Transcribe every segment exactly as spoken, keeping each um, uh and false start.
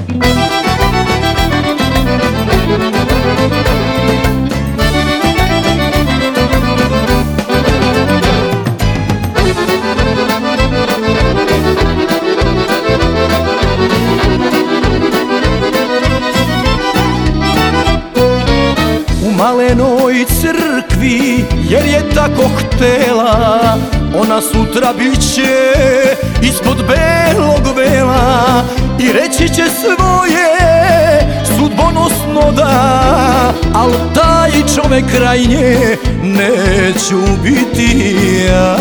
U malenoj crkvi, jer je tako htela, ona sutra bit će ispod belog vela i reći će svoje sudbonosno da, al taj čovek kraj nje neću biti ja.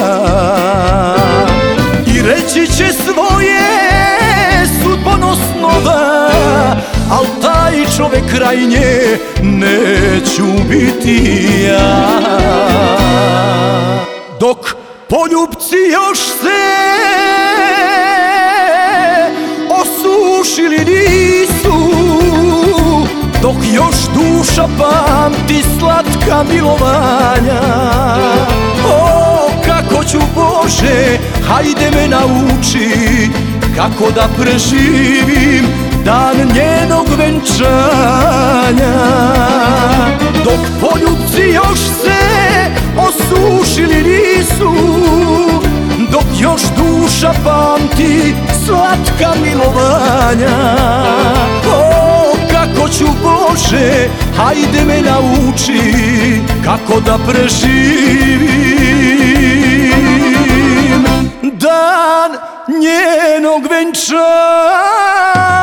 I reći će svoje sudbonosno da, al taj čovek kraj nje neću biti ja. Dok poljupci još se osušili nisu, dok još duša pamti slatka milovanja. O, kako ću Bože, hajde me nauči kako da preživim dan njenog venčanja. Dok poljupci još se osušili nisu, dok još duša pamti slatka milovanja. O, kako ću Bože, hajde me nauči kako da preživim dan njenog venčanja.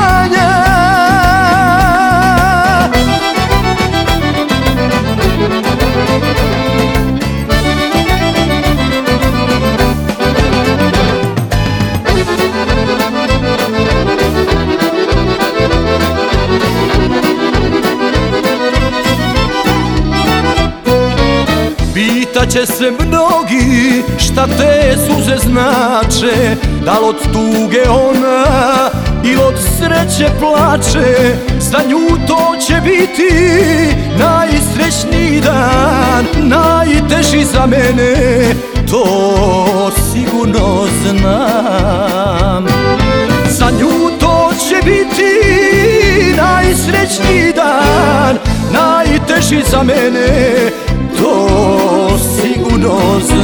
Pitaće se mnogi šta te suze znače, da li od tuge ona ili od sreće plače. Za nju to će biti najsrećniji dan, najteži za mene, to sigurno znam. Za nju to će biti najsrećniji dan, najteži za mene, to sigurno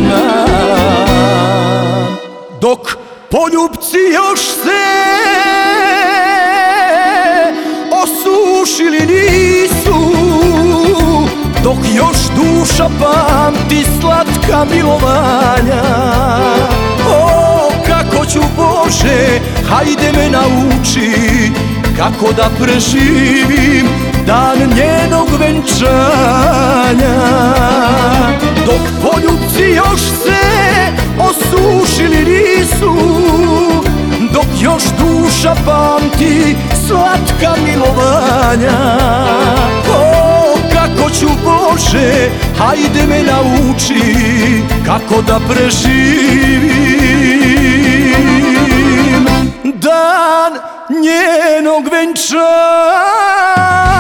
znam. Dok poljupci još se osušili nisu, dok još duša pamti slatka milovanja. O, kako ću Bože, hajde me nauči kako da preživim dan njenog venčanja. Dok poljupci još se osušili nisu, dok još duša pamti slatka milovanja. O, kako ću Bože, hajde me nauči kako da preživim dan njenog venčanja.